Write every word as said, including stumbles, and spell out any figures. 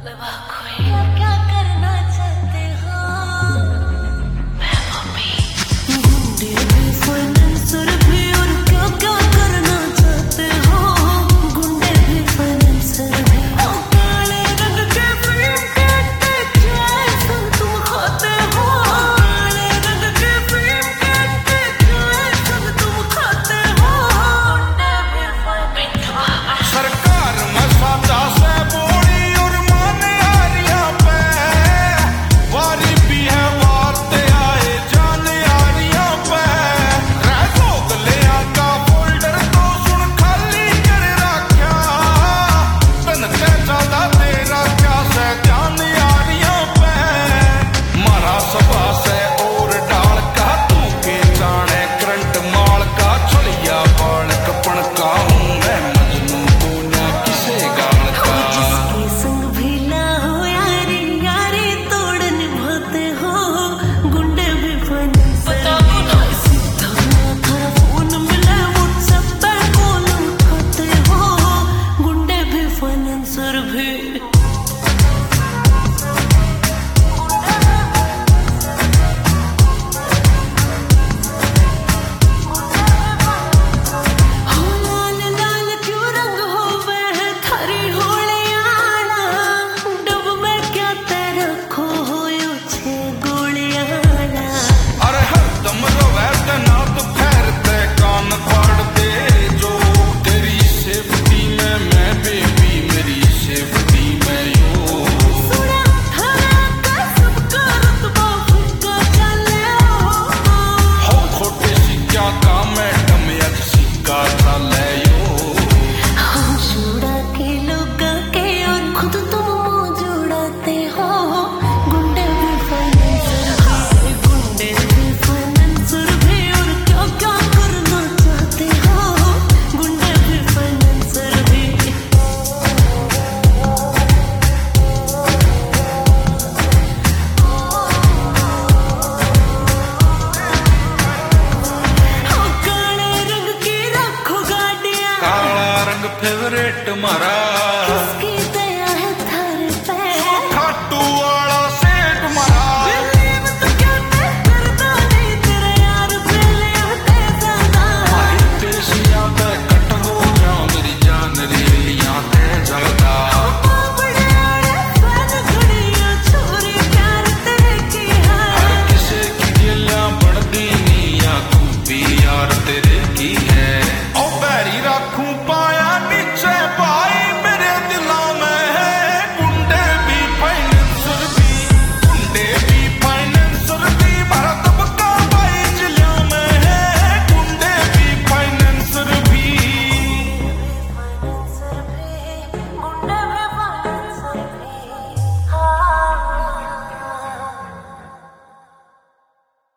क्या करना चाहते हो? मैं मम्मी गुंडे भी फाइनेंसर भी और क्या क्या करना चाहते हो? गुंडे भी फाइनेंसर भी काले रंग के फिल्म के जैसा तुम खाते हो। काले रंग के फिल्म के जैसा तुम खाते हो। गुंडे भी फाइनेंसर सरकार मसाता से बोली और माने आरिया पे वारी भी है वारते आए जाने आरिया पे रहो गले आका फोल्डर तो सुन खाली कर रखा तन ते ज्यादा तेरा क्या से जाने आरिया पे मारा सभा से और डाल का तू के जाने करंट माल का छलिया बाल कपन का हूं मैं मजनू को ना किसे गाल का जिसके संग भी ना हो यारी यारी तोड़ निभाते हो। गुंडे भी फाइनेंसर सीधा ना खरा फोन मिले व्हाट्सएप पे कॉल उठाते हो। गुंडे भी फाइनेंसर भी लाल लाल क्यों रंग हो वह थारी होलियाना। डब में क्या तेरा खो हो यो छे गोलियाना। अरे हरदम रोवे तना तो ठहरते कान फाड़ते जो तेरी सेफ्टी में मैं बेबी मेरी सेफ्टी में यो सुना थारा का सबका रुतबा फिक्का चले हो। हो खोटे सिक्का का मैडम आज सिक्का चाले यो हम जुड़ा के लोगा के और खुद तुम मुंह जुड़ाते हो। गुंडे भी फाइनेंसर भी गुंडे भी फाइनेंसर भी और क्या क्या करना चाहते हो? गुंडे भी फाइनेंसर भी काले रंग की रखो गाड़ियां काला रंग फेवरेट मारा